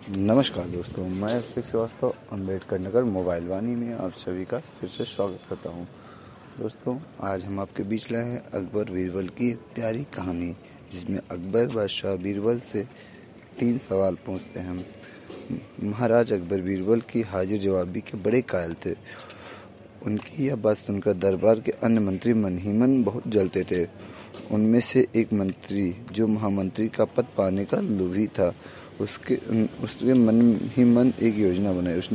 नमस्कार दोस्तों, मैं अभिषेक श्रीवास्तव अम्बेडकर नगर मोबाइल वानी में आप सभी का फिर से स्वागत करता हूं। दोस्तों, आज हम आपके बीच लाए हैं अकबर बीरबल की एक प्यारी कहानी, जिसमें अकबर बादशाह बीरबल से 3 सवाल पूछते हैं। महाराज अकबर बीरबल की हाजिर जवाबी के बड़े कायल थे। उनकी यह बात सुनकर दरबार के अन्य मंत्री मन ही मन बहुत जलते थे। उनमें से एक मंत्री, जो महामंत्री का पद पाने का लोभी था, उसने मन ही मन एक योजना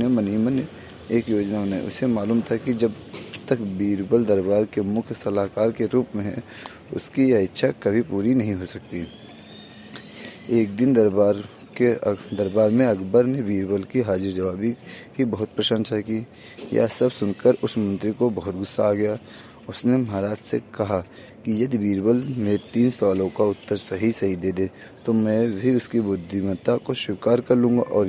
बनाई। उसे मालूम था कि जब तक बीरबल दरबार के मुख्य सलाहकार के रूप में है, उसकी यह इच्छा कभी पूरी नहीं हो सकती। एक दिन दरबार में अकबर ने बीरबल की हाजिर जवाबी की बहुत प्रशंसा की। यह सब सुनकर उस मंत्री को बहुत गुस्सा आ गया। उसने महाराज से कहा कि यदि बीरबल मेरे 3 सवालों का उत्तर सही दे दे तो मैं भी उसकी बुद्धिमत्ता को स्वीकार कर लूँगा, और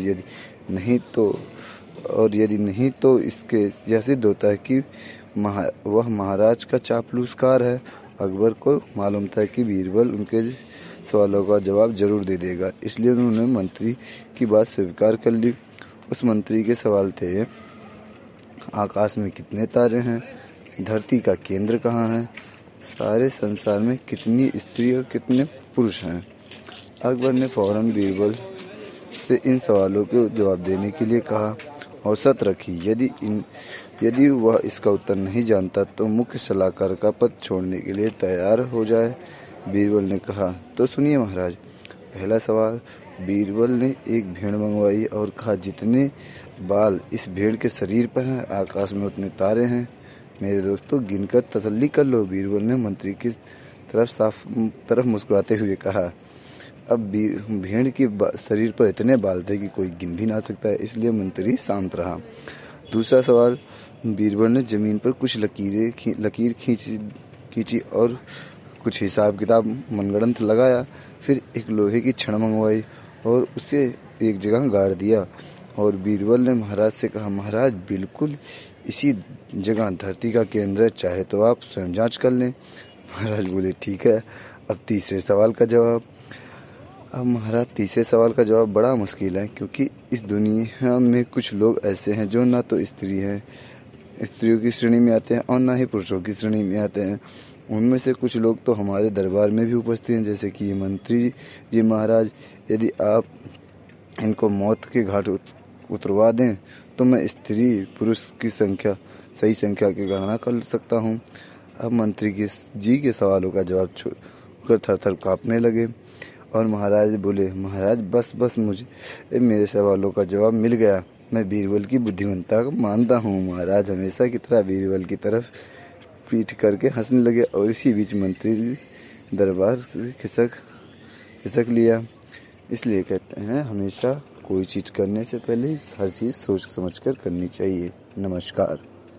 यदि नहीं तो इसके यह सिद्ध होता है कि वह महाराज का चापलूसकार है। अकबर को मालूम था कि बीरबल उनके सवालों का जवाब जरूर दे देगा, इसलिए उन्होंने मंत्री की बात स्वीकार कर ली। उस मंत्री के सवाल थे: आकाश में कितने तारे हैं? धरती का केंद्र कहाँ है? सारे संसार में कितनी स्त्री और कितने पुरुष हैं? अकबर ने फौरन बीरबल से इन सवालों के जवाब देने के लिए कहा और शर्त रखी, यदि वह इसका उत्तर नहीं जानता तो मुख्य सलाहकार का पद छोड़ने के लिए तैयार हो जाए। बीरबल ने कहा, तो सुनिए महाराज। पहला सवाल: बीरबल ने एक भेड़ मंगवाई और कहा, जितने बाल इस भेड़ के शरीर पर हैं, आकाश में उतने तारे हैं। मेरे दोस्तों, गिनकर तसल्ली कर लो। बीरबल ने मंत्री की तरफ मुस्कुराते हुए कहा। अब भेड़ के शरीर पर इतने बाल थे कि कोई गिन भी ना सकता है, इसलिए मंत्री शांत रहा। दूसरा सवाल: बीरबल ने जमीन पर कुछ लकीर खींची और कुछ हिसाब किताब मनगढ़ंत लगाया। फिर एक लोहे की छड़ मंगवाई और उसे एक जगह गाड़ दिया, और बीरबल ने महाराज से कहा, महाराज, बिल्कुल इसी जगह धरती का केंद्र है, चाहे तो आप स्वयं जांच कर लें। महाराज बोले, ठीक है। अब तीसरे सवाल का जवाब। अब महाराज, तीसरे सवाल का जवाब बड़ा मुश्किल है, क्योंकि इस दुनिया में कुछ लोग ऐसे हैं जो ना तो स्त्रियों की श्रेणी में आते हैं और ना ही पुरुषों की श्रेणी में आते हैं। उनमें से कुछ लोग तो हमारे दरबार में भी उपस्थित हैं, जैसे कि मंत्री जी। महाराज, यदि आप इनको मौत के घाट उतरवा दें तो मैं स्त्री पुरुष की सही संख्या की गणना कर सकता हूँ। अब मंत्री जी के सवालों का जवाब छोड़कर थर-थर कांपने लगे, और महाराज बोले, महाराज, बस मुझे मेरे सवालों का जवाब मिल गया। मैं बीरबल की बुद्धिमत्ता को मानता हूँ। महाराज हमेशा की तरह बीरबल की तरफ पीठ करके हंसने लगे, और इसी बीच मंत्री दरबार से खिसक लिया। इसलिए कहते हैं, हमेशा कोई चीज करने से पहले हर चीज सोच समझ कर करनी चाहिए। नमस्कार।